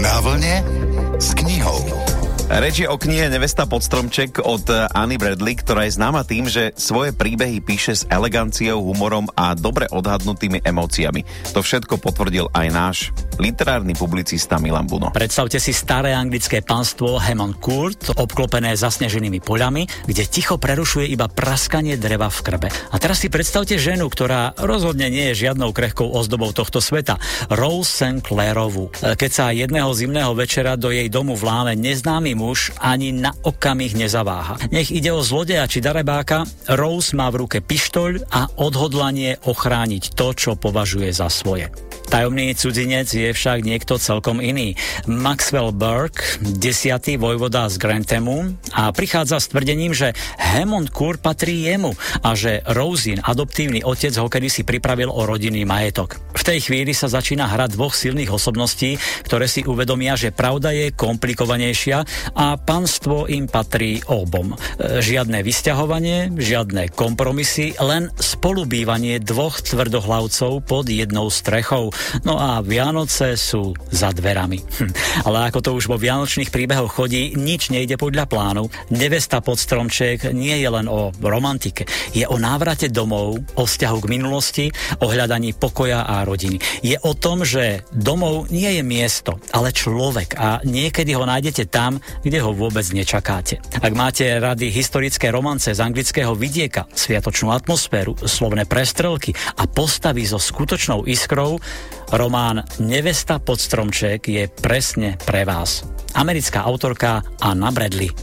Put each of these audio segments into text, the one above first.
Na vlne s knihou. Reč je o knihe Nevesta pod stromček od Anny Bradley, ktorá je známa tým, že svoje príbehy píše s eleganciou, humorom a dobre odhadnutými emóciami. To všetko potvrdil aj náš literárny publicista Milan Buno. Predstavte si staré anglické panstvo Hammond Court, obklopené zasneženými poľami, kde ticho prerušuje iba praskanie dreva v krbe. A teraz si predstavte ženu, ktorá rozhodne nie je žiadnou krehkou ozdobou tohto sveta, Rose St. Clairovú. Keď sa jedného zimného večera do jej domu vláme neznámy muž, ani na okamih nezaváha. Nech ide o zlodeja či darebáka, Rose má v ruke pištoľ a odhodlanie ochrániť to, čo považuje za svoje. Tajomný cudzinec je však niekto celkom iný. Maxwell Burke, 10. vojvoda z Granthemu, a prichádza s tvrdením, že Hammond Court patrí jemu a že Rosin, adoptívny otec, ho kedysi pripravil o rodinný majetok. V tej chvíli sa začína hra dvoch silných osobností, ktoré si uvedomia, že pravda je komplikovanejšia a panstvo im patrí obom. Žiadne vysťahovanie, žiadne kompromisy, len spolubývanie dvoch tvrdohlavcov pod jednou strechou. No a Vianoce sú za dverami. Ale ako to už vo vianočných príbehoch chodí, nič nejde podľa plánu. Nevesta pod stromček nie je len o romantike. Je o návrate domov, o vzťahu k minulosti, o hľadaní pokoja a rodiny. Je o tom, že domov nie je miesto, ale človek a niekedy ho nájdete tam, kde ho vôbec nečakáte. Ak máte rady historické romance z anglického vidieka, sviatočnú atmosféru, slovné prestrelky a postavy so skutočnou iskrou, román Nevesta pod stromček je presne pre vás. Americká autorka Anna Bradley.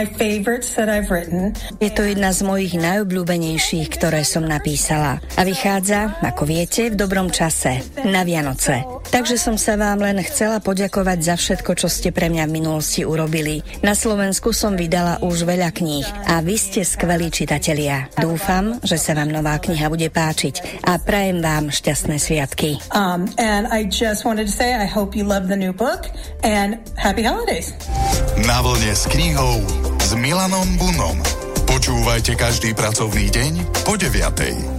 Je to jedna z mojich najobľúbenejších, ktoré som napísala. A vychádza, ako viete, v dobrom čase, na Vianoce. Takže som sa vám len chcela poďakovať za všetko, čo ste pre mňa v minulosti urobili. Na Slovensku som vydala už veľa kníh a vy ste skvelí čitatelia. Dúfam, že sa vám nová kniha bude páčiť a prajem vám šťastné sviatky. And I just wanted to say I hope you love the new book and happy holidays. Na vlne s knihou s Milanom Bunom. Počúvajte každý pracovný deň po 9:00.